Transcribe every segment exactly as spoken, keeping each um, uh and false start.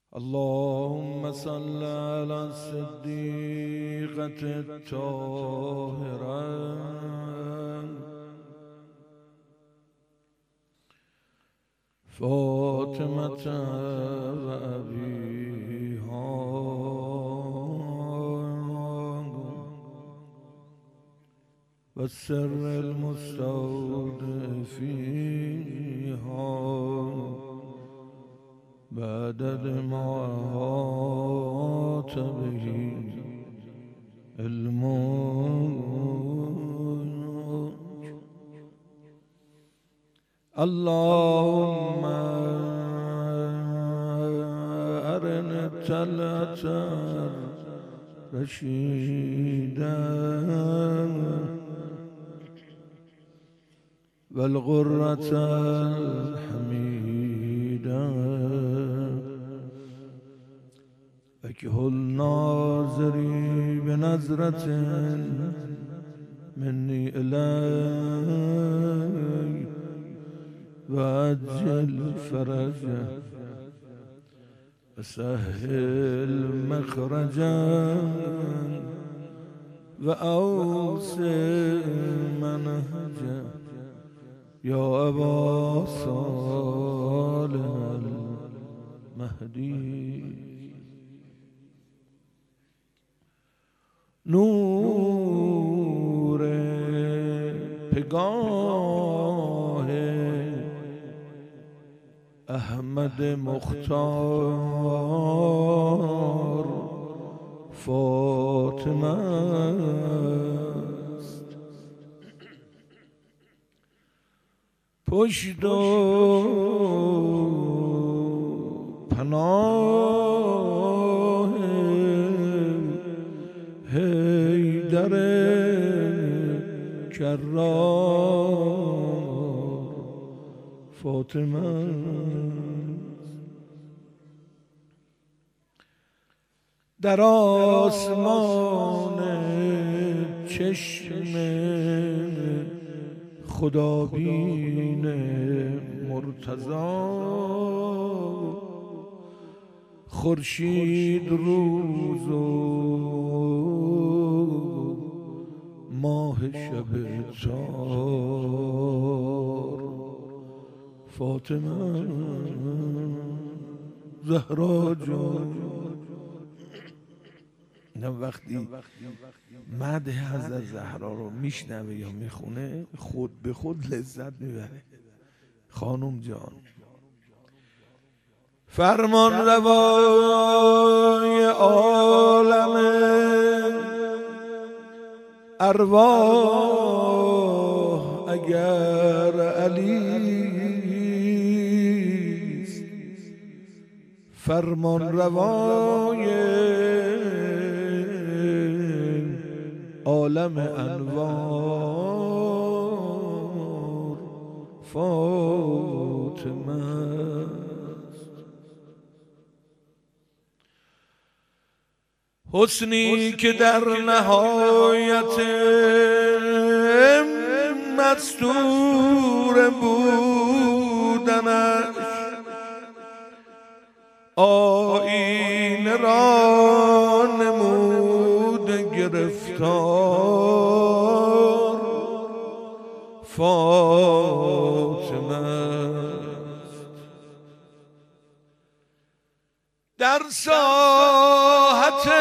اللهم صل على الصديقة الطاهرة فاطمة وأبيها والسر المستودع فيها بعدد ما أحاط به علمك. اللهم أرنا الطلعة الرشيدة والغرة الحميدة وكهل ناظري بنظرة مني إليك وأجل فرجه وسهل مخرجا وأوسع منهجا يا أبا صالح المهدي. نور پگاه احمد مختار فاطمه است. پشت و پناه حیدر کرار فاطمه. در آسمان چشم خدابین مرتضی خورشید روز و ماه شب تار فاطمه زهرا جان. وقتی مدح حضرت زهرا رو میشنوه یا میخونه خود به خود لذت میبره. خانم جان فرمان روای عالم ارواح اگر علیست، فرمان روای عالم انوار فاطمه است. حسنی که در نهایت مستور بودنش آیینه را نمود گرفتار فاطمه است. در ساحت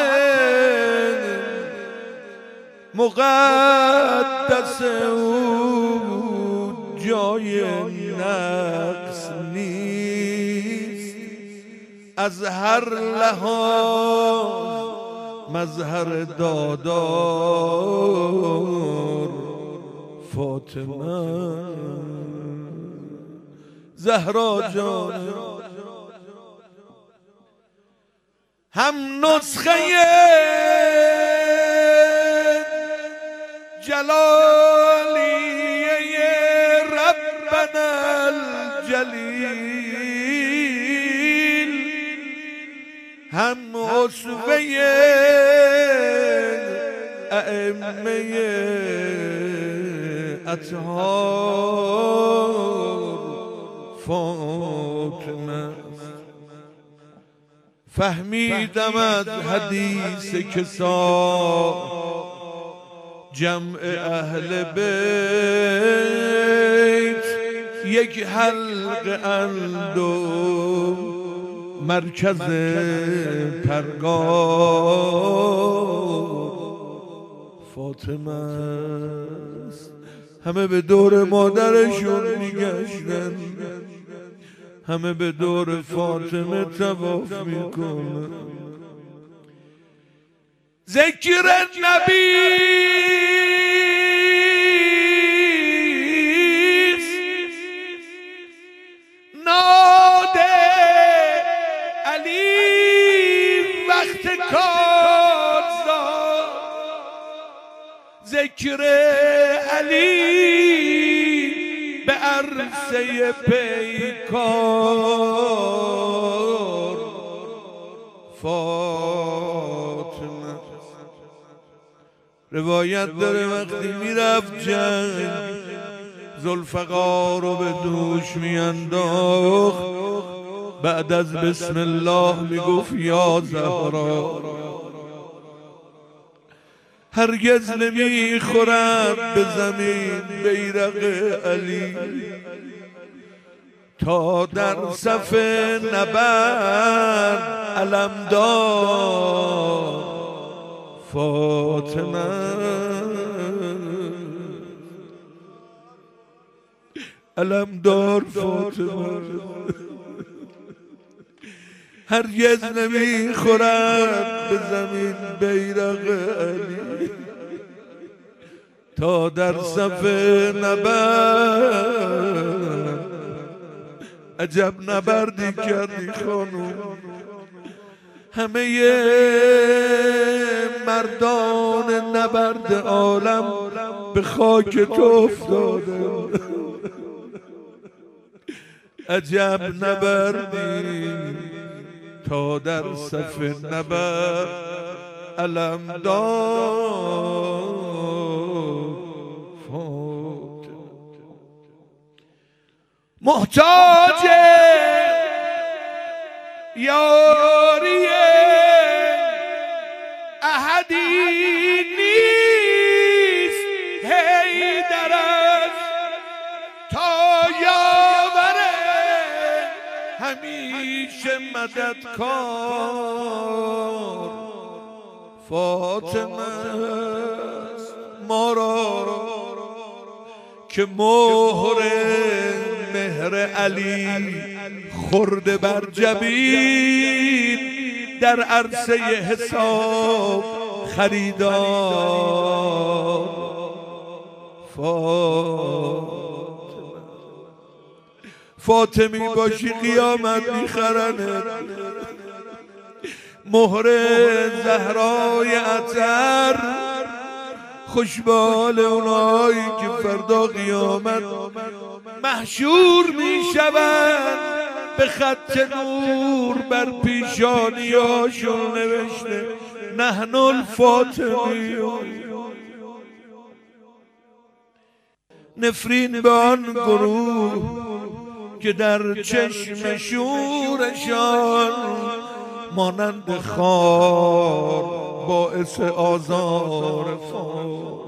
مقدس او جای نقص نیست، از هر لحاظ مظهر دادار فاطمه زهرا جان. هم نسخه جلالیه ربنا الجلیل، هم اسوه ائمه اطهار فاطمه فهمیدم از حدیث کسا جمع اهل بیت یک حلقه اند و مرکز پرگار فاطمه است. همه به دور مادرشون میگشتن، همه به دور فاطمه طواف میکنن. ذکر نبی ناده علی وقت کار زاد، ذکر علی به عرصه پیکار فاطمه. روایت داره وقتی میرفت جنگ ذوالفقار رو به دوش میانداخت، بعد از بسم الله میگفت یا زهرا. هرگز نمیخورد به زمین بیرق علی تا در صف نبرد علمدار فاطمه. علمدار فاطمه هرگز نمیخورد به زمین بیرق علی تا در صف نبرد. عجب نبردی کردی خانوم، همه مردان نبرد عالم به خاک تو افتاده. عجب نبردی تا در صف نبرد علمدار محتاج یاری احدی نیست حیدرش تا یاوره همیشه مددکار فاطمه است. ما را که مهر مهر علی خورده بر جبین در عرصه حساب خریدار فاطمه. فاطمی باشی قیامت میخرنه، مهر زهرای عطر خوشبال اونایی که فردا قیامت محشور میشوند به خط نور بر پیشانیاشون نوشته نحن الفاطمیون. نفرین به آن گروه که در چشم شورشان مانند خار باعث آزار فاطمه.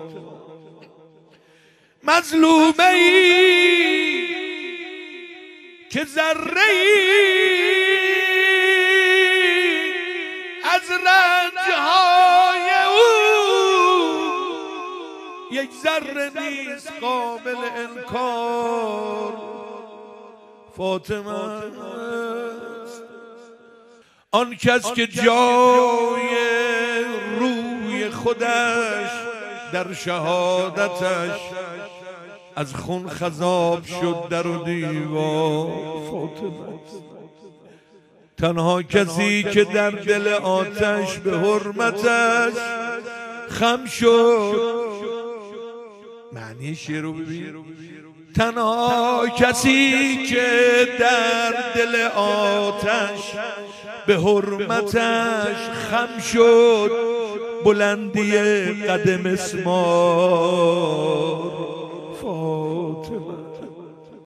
مظلومه ای که ذره از رنجهای او یک ذره نیست قابل انکار فاطمه است. آن کس که جای روی خودش در شهادتش از خون خضاب شد در و دیوار فاطمه. تنها کسی که در دل آتش به حرمتش خم شد، معنی شعر رو ببین، تنها کسی که در دل آتش به حرمتش خم شد بلندی قدم اسمار